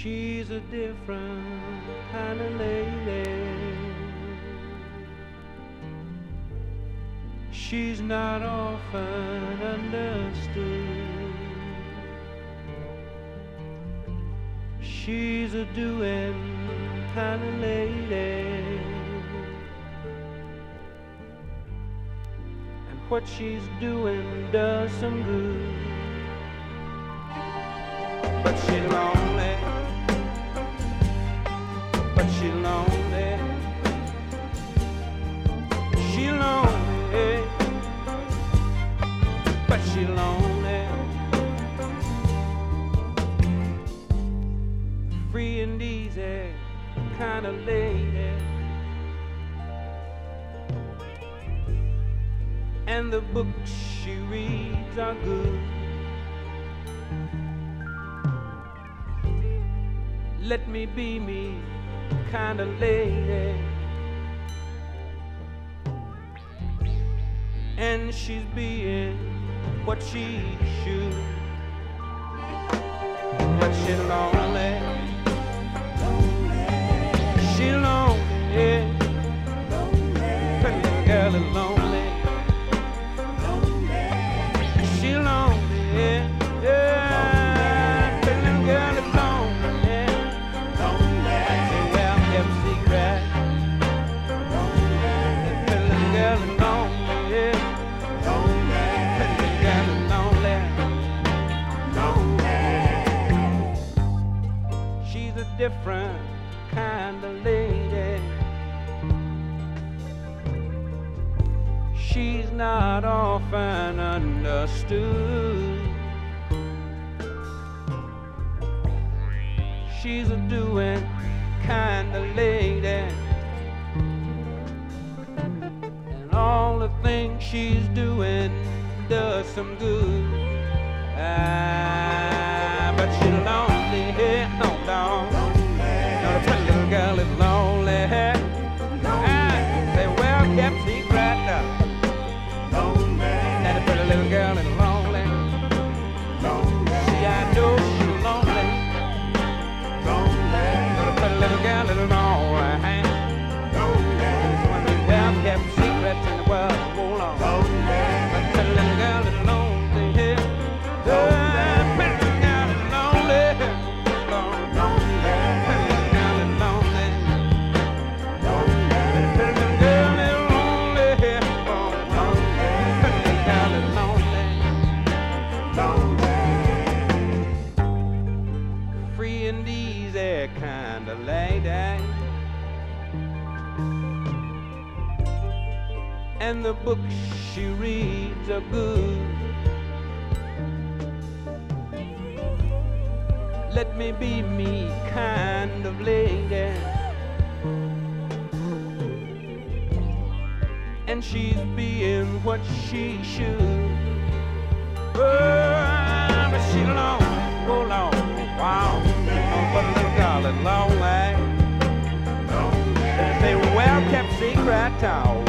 She's a different kind of lady. She's not often understood. She's a doing kind of lady, and what she's doing does some good. But she's lonely, but she's lonely, she's lonely, but she's lonely. Free and easy kind of lady, and the books she reads are good. Let me be me kind of lady, and she's being what she should. But she's lonely, she's lonely, but the girl is lonely, she's lonely, yeah, but the girl is lonely. Different kind of lady. She's not often understood. She's a doing kind of lady, and all the things she's doing does some good. But she's lonely, hold on. The pretty little girl is lonely. Say, well, kept secret. That the pretty little girl is lonely. See, I know she's lonely. The pretty little girl is lonely. One of the well kept secrets in the world. Hold on. The pretty little girl is lonely. Kind of lady, and the books she reads are good. Let me be me kind of lady, and she's being what she should. Oh, but she's long, oh long, wow. But the little girl is lonely. They say, well kept secret.